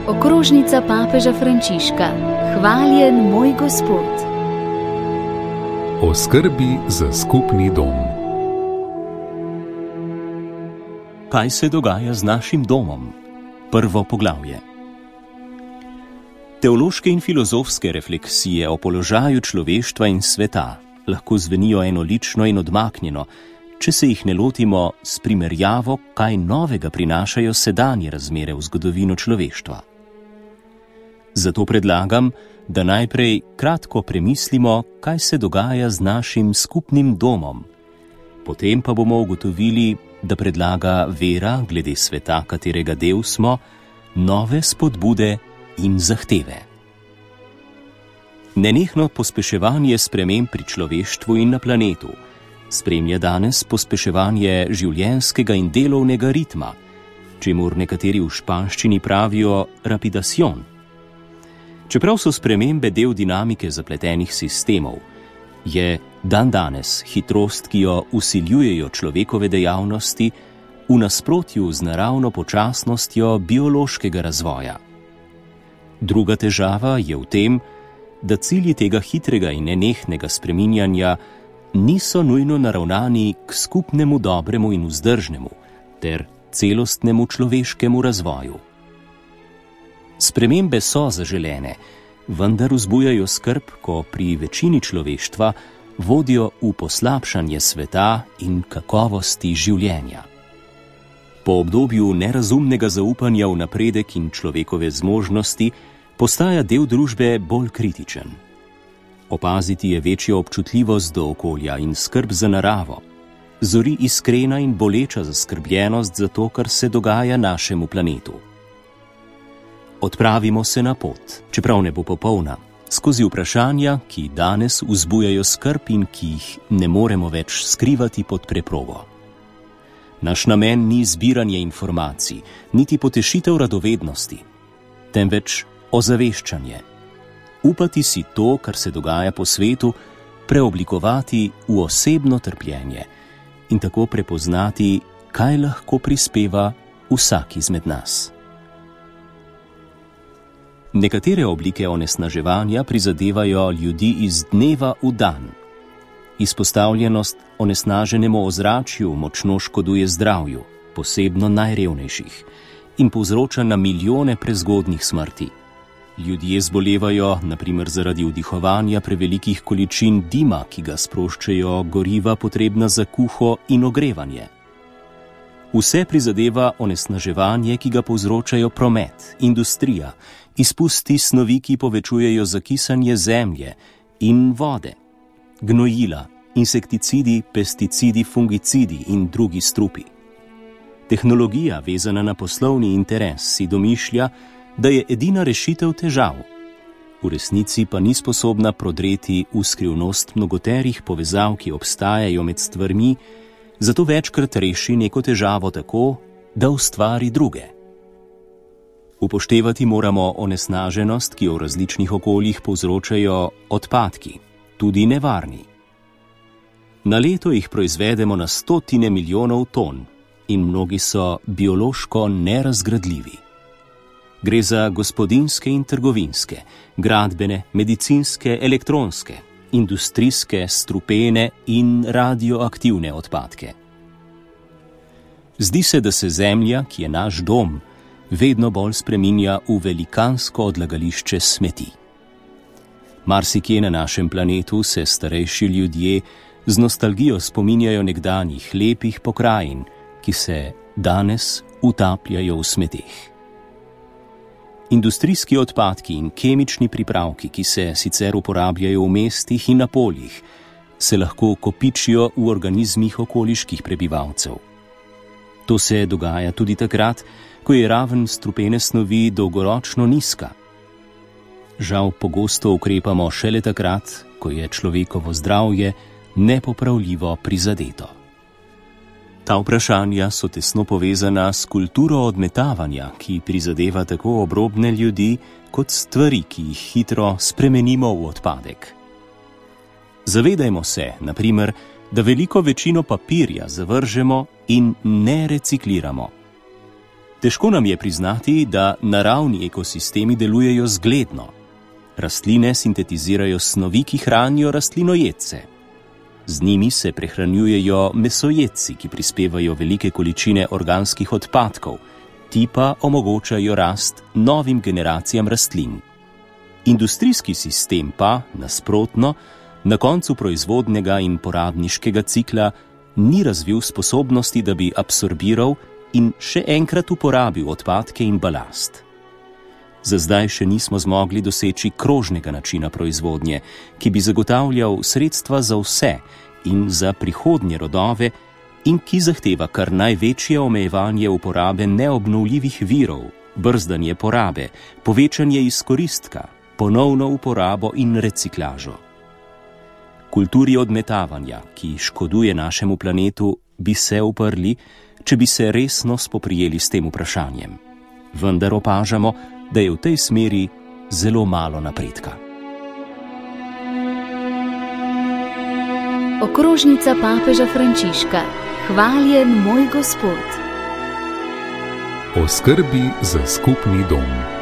Okrožnica papeža Frančiška. Hvaljen moj Gospod. O skrbi za skupni dom. Kaj se dogaja z našim domom? Prvo poglavje. Teološke in filozofske refleksije o položaju človeštva in sveta lahko zvenijo enolično in odmaknjeno, če se jih ne lotimo s primerjavo, kaj novega prinašajo sedanje razmere v zgodovino človeštva. Zato predlagam, da najprej kratko premislimo, kaj se dogaja z našim skupnim domom. Potem pa bomo ugotovili, da predlaga vera glede sveta, katerega del smo, nove spodbude in zahteve. Nenehno pospeševanje sprememb pri človeštvu in na planetu spremlja danes pospeševanje življenjskega in delovnega ritma, čemur nekateri v španščini pravijo rapidacion. Čeprav so spremembe del dinamike zapletenih sistemov, je dandanes hitrost, ki jo vsiljujejo človekove dejavnosti, v nasprotju z naravno počasnostjo biološkega razvoja. Druga težava je v tem, da cilji tega hitrega in nenehnega spreminjanja niso nujno naravnani k skupnemu dobremu in vzdržnemu ter celostnemu človeškemu razvoju. Spremembe so zaželene, vendar vzbujajo skrb, ko pri večini človeštva vodijo v poslabšanje sveta in kakovosti življenja. Po obdobju nerazumnega zaupanja v napredek in človekove zmožnosti postaja del družbe bolj kritičen. Opaziti je večjo občutljivost do okolja in skrb za naravo, zori iskrena in boleča zaskrbljenost za to, kar se dogaja našemu planetu. Odpravimo se na pot, čeprav ne bo popolna, skozi vprašanja, ki danes vzbujajo skrb in ki jih ne moremo več skrivati pod preprogo. Naš namen ni zbiranje informacij, niti potešitev radovednosti, temveč ozaveščanje. Upati si to, kar se dogaja po svetu, preoblikovati v osebno trpljenje in tako prepoznati, kaj lahko prispeva vsak izmed nas. Nekatere oblike onesnaževanja prizadevajo ljudi iz dneva v dan. Izpostavljenost onesnaženemu ozračju močno škoduje zdravju, posebno najrevnejših, in povzroča na milijone prezgodnjih smrti. Ljudje zbolevajo, na primer zaradi vdihovanja prevelikih količin dima, ki ga sproščajo goriva potrebna za kuho in ogrevanje. Vse prizadeva onesnaževanje, ki ga povzročajo promet, industrija, izpusti snovi, ki povečujejo zakisanje zemlje in vode, gnojila, insekticidi, pesticidi, fungicidi in drugi strupi. Tehnologija, vezana na poslovni interes, si domišlja, da je edina rešitev težav. V resnici pa ni sposobna prodreti v skrivnost mnogoterih povezav, ki obstajajo med stvarmi, zato večkrat reši neko težavo tako, da ustvari druge. Upoštevati moramo onesnaženost, ki jo v različnih okoljih povzročajo odpadki, tudi nevarni. Na leto jih proizvedemo na 100 milijonov ton in mnogi so biološko nerazgradljivi. Gre za gospodinjske in trgovinske, gradbene, medicinske, elektronske, industrijske, strupene in radioaktivne odpadke. Zdi se, da se Zemlja, ki je naš dom, vedno bolj spreminja v velikansko odlagališče smeti. Marsikje na našem planetu se starejši ljudje z nostalgijo spominjajo nekdanjih lepih pokrajin, ki se danes utapljajo v smeteh. Industrijski odpadki in kemični pripravki, ki se sicer uporabljajo v mestih in na poljih, se lahko kopičijo v organizmih okoliških prebivalcev. To se dogaja tudi takrat, ko je raven strupene snovi dolgoročno nizka. Žal pogosto ukrepamo šele takrat, ko je človekovo zdravje nepopravljivo prizadeto. Ta vprašanja so tesno povezana s kulturo odmetavanja, ki prizadeva tako obrobne ljudi, kot stvari, ki jih hitro spremenimo v odpadek. Zavedajmo se, na primer, da veliko večino papirja zavržemo in ne recikliramo. Težko nam je priznati, da naravni ekosistemi delujejo zgledno. Rastline sintetizirajo snovi, ki hranijo rastlinojedce. Z njimi se prehranjujejo mesojedci, ki prispevajo velike količine organskih odpadkov, ti pa omogočajo rast novim generacijam rastlin. Industrijski sistem pa, nasprotno, na koncu proizvodnega in porabniškega cikla ni razvil sposobnosti, da bi absorbiral in še enkrat uporabil odpadke in balast. Za zdaj še nismo zmogli doseči krožnega načina proizvodnje, ki bi zagotavljal sredstva za vse in za prihodnje rodove in ki zahteva kar največje omejevanje uporabe neobnovljivih virov, brzdanje porabe, povečanje izkoristka, ponovno uporabo in reciklažo. Kulturi odmetavanja, ki škoduje našemu planetu, bi se uprli, če bi se resno spoprijeli s tem vprašanjem. Vendar opažamo, da je v tej smeri zelo malo napredka. Okrožnica papeža Frančiška. Hvaljen moj Gospod. O skrbi za skupni dom.